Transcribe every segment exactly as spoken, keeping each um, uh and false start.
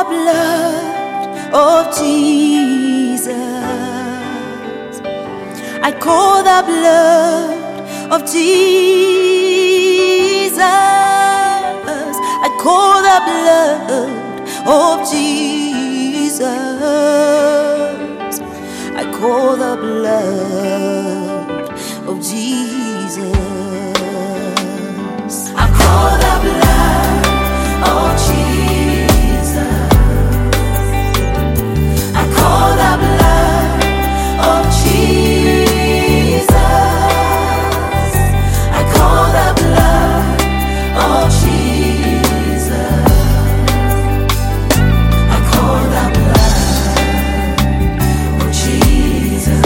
the blood of Jesus. I call the blood of Jesus. I call the blood of Jesus. I call the blood of Jesus. I call the blood of Jesus. I call the blood of Jesus. I call the blood of Jesus. I call the blood of Jesus.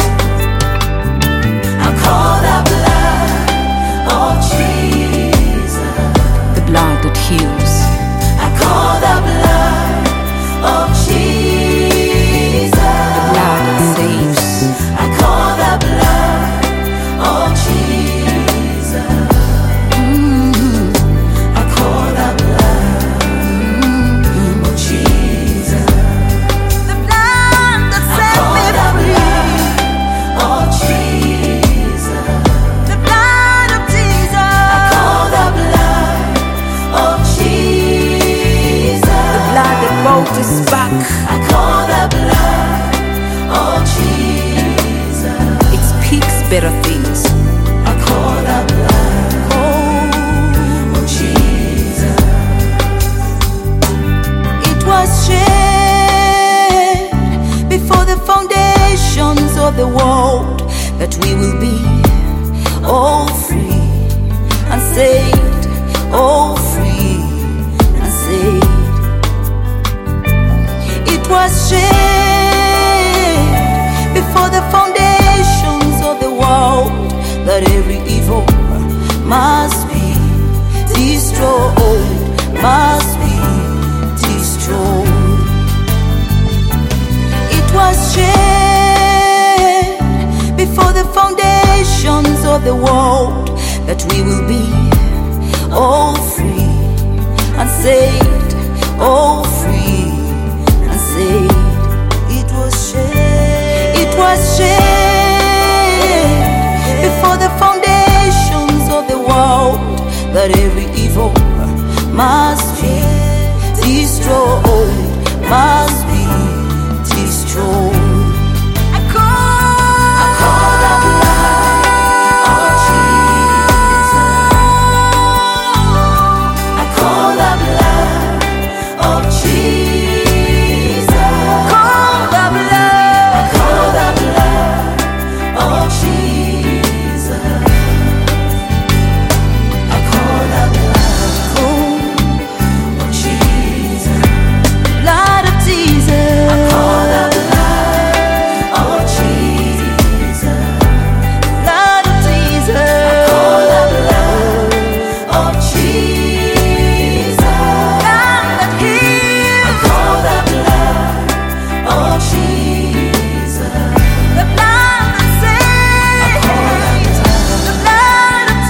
I call the blood of Jesus. The blood that heals. I call the blood of Jesus. The blood that saves. I call the blood of Jesus. Mm-hmm. I call the blood mm-hmm. of Jesus. The blood that set me free. Of Jesus. The blood of Jesus. I call the blood of Jesus. The blood that brought us back. I call the blood of Jesus. It speaks better things. I call the blood of Jesus. It was shed before the foundations of the world that we will be all free and saved, all free and saved. It was shed before the foundations of the world that every evil must be destroyed, must be destroyed. It was shed before the foundations of the world that we will be all free and saved, all free and saved. It was shed, it was shed before the foundations of the world that every evil must be destroyed, must be destroyed. I call, I call the blood of Jesus. I call the blood of Jesus. Call the blood. I call the blood of Jesus. I call the blood of Jesus. Blood of Jesus. I call the blood of Jesus. Blood of Jesus. I call the blood of Jesus. Blood that heals. I call the blood of Jesus. The blood that saves. I call the blood of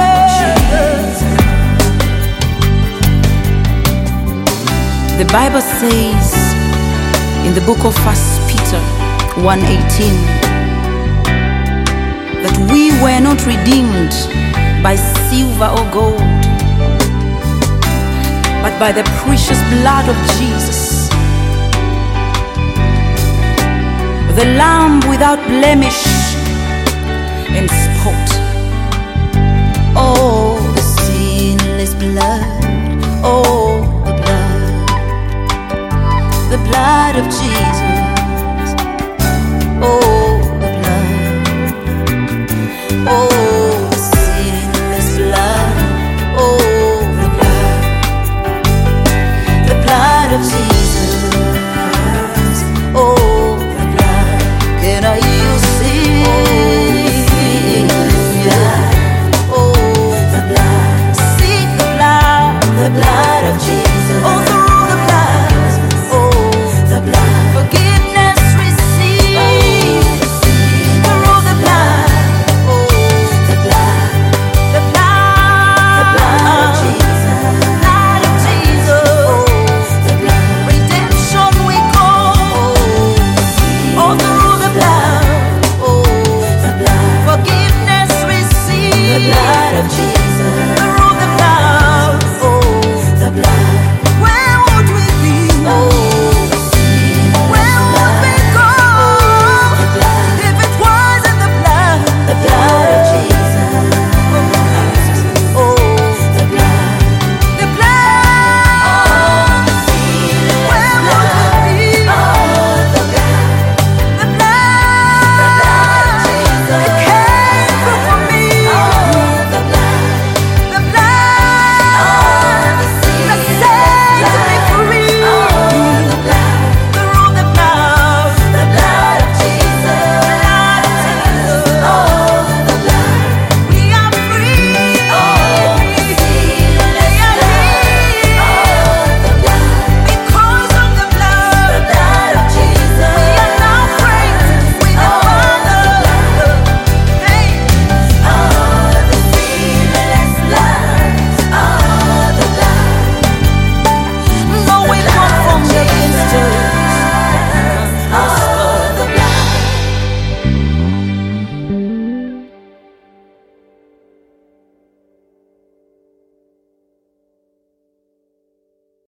Jesus. The Bible says in the book of First Peter one eighteen that we were not redeemed by silver or gold, but by the precious blood of Jesus, the Lamb without blemish and spot. Oh, the sinless blood. Oh, the blood. The blood of Jesus. Oh,